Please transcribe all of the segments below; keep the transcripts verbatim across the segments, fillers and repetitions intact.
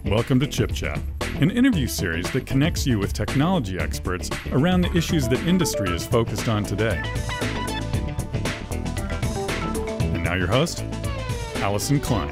Welcome to Chip Chat, an interview series that connects you with technology experts around the issues that industry is focused on today. And now your host, Allison Klein.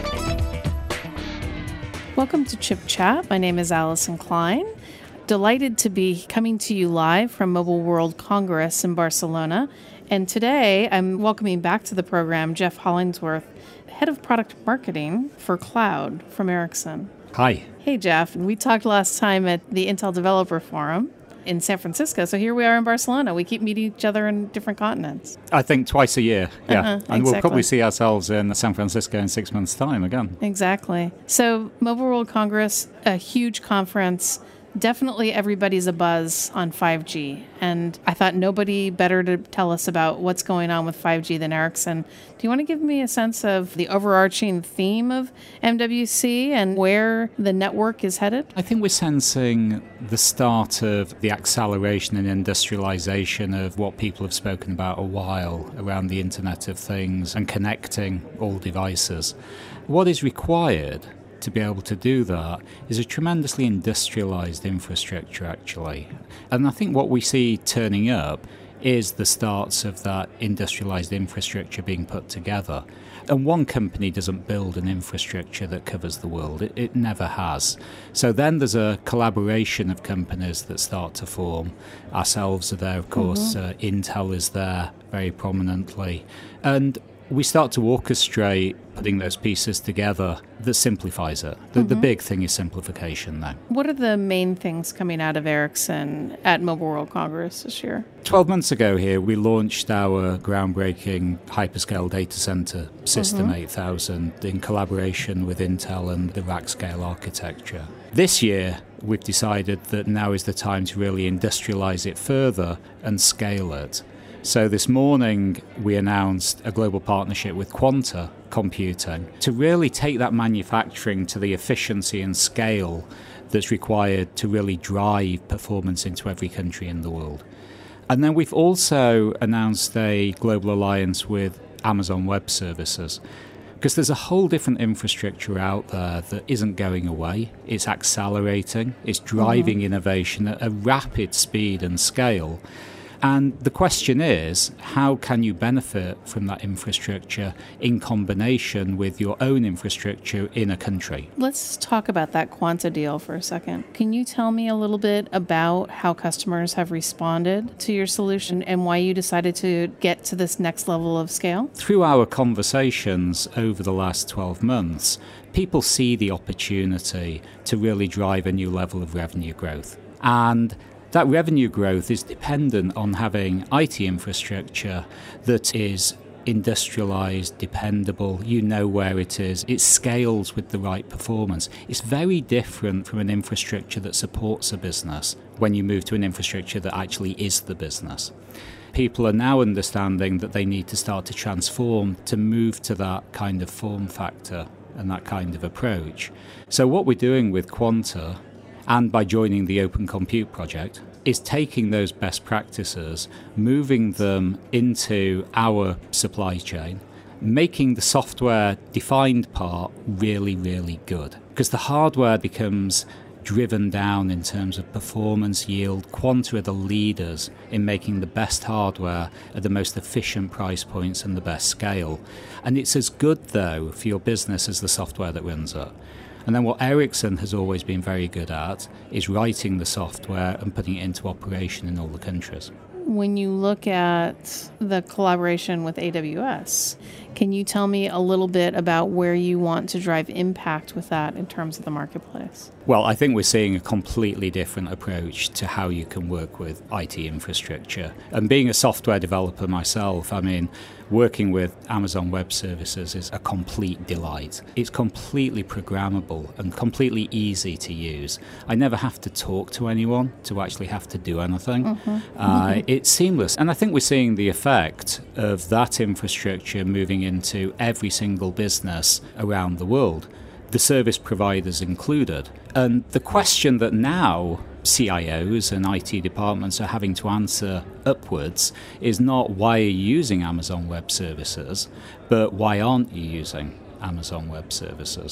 Welcome to Chip Chat. My name is Allison Klein. Delighted to be coming to you live from Mobile World Congress in Barcelona. And today I'm welcoming back to the program Jeff Hollingsworth, Head of Product Marketing for Cloud from Ericsson. Hi. Hey, Jeff. We talked last time at the Intel Developer Forum in San Francisco. So here we are in Barcelona. We keep meeting each other in different continents. I think twice a year, yeah. Uh-huh, and exactly. We'll probably see ourselves in San Francisco in six months' time again. Exactly. So Mobile World Congress, a huge conference. Definitely everybody's abuzz on five G. And I thought nobody better to tell us about what's going on with five G than Ericsson. Do you want to give me a sense of the overarching theme of M W C and where the network is headed? I think we're sensing the start of the acceleration and industrialization of what people have spoken about a while around the Internet of Things and connecting all devices. What is required to be able to do that is a tremendously industrialized infrastructure, actually. And I think what we see turning up is the starts of that industrialized infrastructure being put together. And one company doesn't build an infrastructure that covers the world. It, it never has. So then there's a collaboration of companies that start to form. Ourselves are there, of course. Mm-hmm. Uh, Intel is there very prominently. And we start to orchestrate putting those pieces together that simplifies it. The, mm-hmm. the big thing is simplification now. What are the main things coming out of Ericsson at Mobile World Congress this year? Twelve months ago here, we launched our groundbreaking hyperscale data center system mm-hmm. eight thousand in collaboration with Intel and the rack scale architecture. This year, we've decided that now is the time to really industrialize it further and scale it. So this morning, we announced a global partnership with Quanta Computing to really take that manufacturing to the efficiency and scale that's required to really drive performance into every country in the world. And then we've also announced a global alliance with Amazon Web Services, because there's a whole different infrastructure out there that isn't going away. It's accelerating. It's driving mm-hmm. innovation at a rapid speed and scale. And the question is, how can you benefit from that infrastructure in combination with your own infrastructure in a country? Let's talk about that Quanta deal for a second. Can you tell me a little bit about how customers have responded to your solution and why you decided to get to this next level of scale? Through our conversations over the last twelve months, people see the opportunity to really drive a new level of revenue growth. And that revenue growth is dependent on having I T infrastructure that is industrialized, dependable, you know where it is, it scales with the right performance. It's very different from an infrastructure that supports a business when you move to an infrastructure that actually is the business. People are now understanding that they need to start to transform to move to that kind of form factor and that kind of approach. So what we're doing with Quanta, and by joining the Open Compute project, is taking those best practices, moving them into our supply chain, making the software-defined part really, really good. Because the hardware becomes driven down in terms of performance, yield. Quanta are the leaders in making the best hardware at the most efficient price points and the best scale. And it's as good, though, for your business as the software that runs it. And then what Ericsson has always been very good at is writing the software and putting it into operation in all the countries. When you look at the collaboration with A W S, can you tell me a little bit about where you want to drive impact with that in terms of the marketplace? Well, I think we're seeing a completely different approach to how you can work with I T infrastructure. And being a software developer myself, I mean, working with Amazon Web Services is a complete delight. It's completely programmable and completely easy to use. I never have to talk to anyone to actually have to do anything. Mm-hmm. Uh, mm-hmm. It's seamless. And I think we're seeing the effect of that infrastructure moving into every single business around the world, the service providers included. And the question that now C I Os and I T departments are having to answer upwards is not why are you using Amazon Web Services, but why aren't you using Amazon Web Services?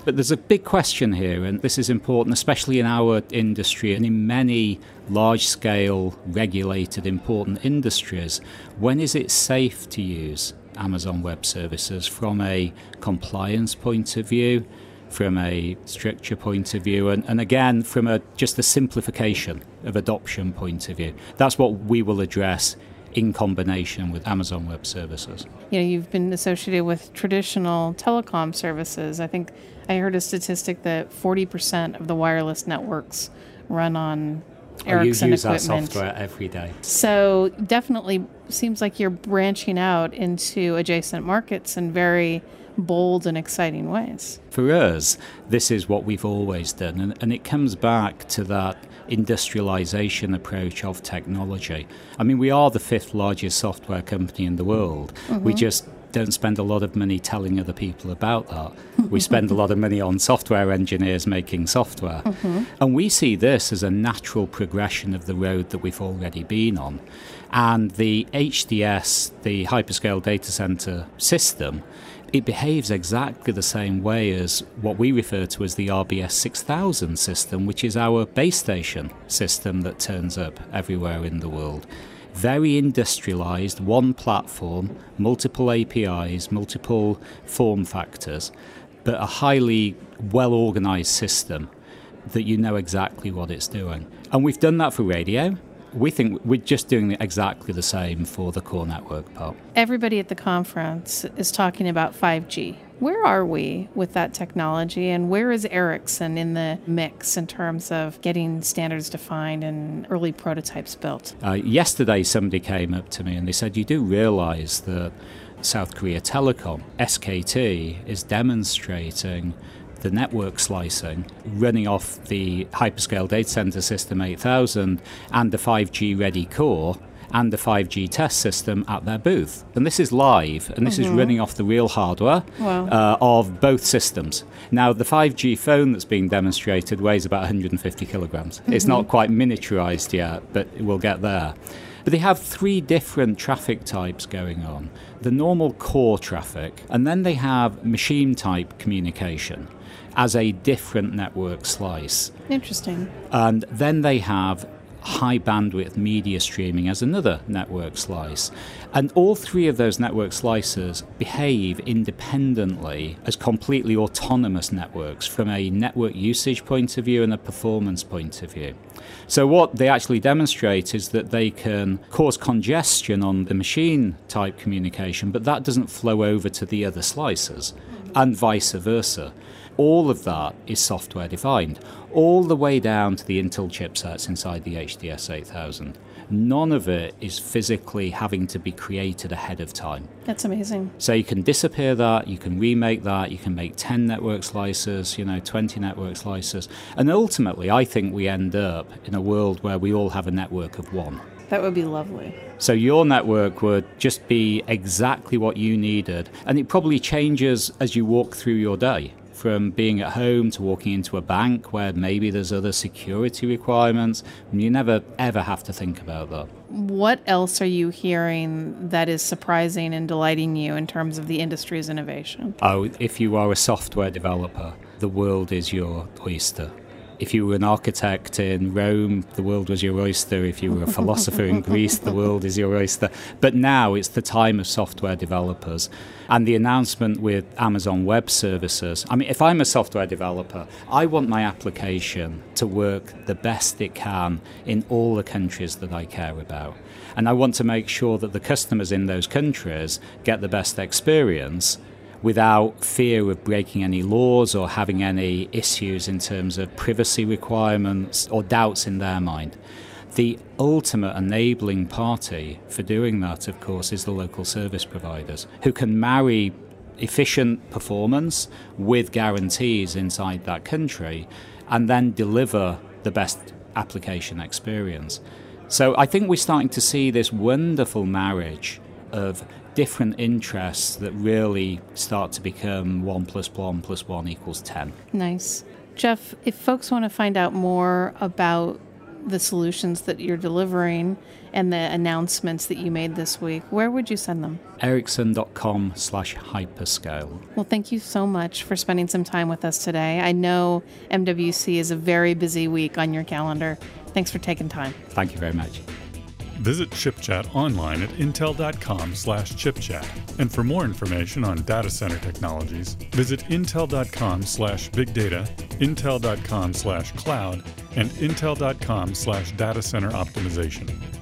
But there's a big question here, and this is important, especially in our industry and in many large-scale, regulated, important industries. When is it safe to use Amazon Web Services from a compliance point of view, from a stricture point of view, and, and again, from a just a simplification of adoption point of view? That's what we will address in combination with Amazon Web Services. You know, you've been associated with traditional telecom services. I think I heard a statistic that forty percent of the wireless networks run on Ericsson I use equipment. that software every day. So definitely seems like you're branching out into adjacent markets in very bold and exciting ways. For us, this is what we've always done, and, and it comes back to that industrialization approach of technology. I mean, we are the fifth largest software company in the world. Mm-hmm. We just don't spend a lot of money telling other people about that. We spend a lot of money on software engineers making software. Mm-hmm. And we see this as a natural progression of the road that we've already been on. And the H D S, the hyperscale data center system, it behaves exactly the same way as what we refer to as the R B S six thousand system, which is our base station system that turns up everywhere in the world. Very industrialized, one platform, multiple A P Is, multiple form factors, but a highly well-organized system that you know exactly what it's doing. And we've done that for radio. We think we're just doing exactly the same for the core network part. Everybody at the conference is talking about five G. Where are we with that technology, and where is Ericsson in the mix in terms of getting standards defined and early prototypes built? Uh, yesterday, somebody came up to me and they said, you do realize that South Korea Telecom, S K T, is demonstrating the network slicing running off the hyperscale data center system eight thousand and the five G ready core and the five G test system at their booth. And this is live, and this mm-hmm. is running off the real hardware wow. uh, of both systems. Now, the five G phone that's being demonstrated weighs about one hundred fifty kilograms. Mm-hmm. It's not quite miniaturized yet, but we'll get there. But they have three different traffic types going on. The normal core traffic, and then they have machine-type communication as a different network slice. Interesting. And then they have high bandwidth media streaming as another network slice. And all three of those network slices behave independently as completely autonomous networks from a network usage point of view and a performance point of view. So what they actually demonstrate is that they can cause congestion on the machine type communication, but that doesn't flow over to the other slices, and vice versa. All of that is software defined, all the way down to the Intel chipsets inside the H D S eight thousand. None of it is physically having to be created ahead of time. That's amazing. So you can disappear that, you can remake that, you can make ten network slices, you know, twenty network slices. And ultimately, I think we end up in a world where we all have a network of one. That would be lovely. So your network would just be exactly what you needed. And it probably changes as you walk through your day, from being at home to walking into a bank where maybe there's other security requirements. You never, ever have to think about that. What else are you hearing that is surprising and delighting you in terms of the industry's innovation? Oh, if you are a software developer, the world is your oyster. If you were an architect in Rome, the world was your oyster. If you were a philosopher in Greece, the world is your oyster. But now it's the time of software developers. And the announcement with Amazon Web Services, I mean, if I'm a software developer, I want my application to work the best it can in all the countries that I care about. And I want to make sure that the customers in those countries get the best experience without fear of breaking any laws or having any issues in terms of privacy requirements or doubts in their mind. The ultimate enabling party for doing that, of course, is the local service providers, who can marry efficient performance with guarantees inside that country and then deliver the best application experience. So I think we're starting to see this wonderful marriage of different interests that really start to become one plus one plus one equals ten. Nice. Jeff, if folks want to find out more about the solutions that you're delivering and the announcements that you made this week, where would you send them? Ericsson.com slash hyperscale. Well, thank you so much for spending some time with us today. I know M W C is a very busy week on your calendar. Thanks for taking time. Thank you very much. Visit ChipChat online at intel.com slash chipchat. And for more information on data center technologies, visit intel.com slash big data, intel.com slash cloud, and intel.com slash data center optimization.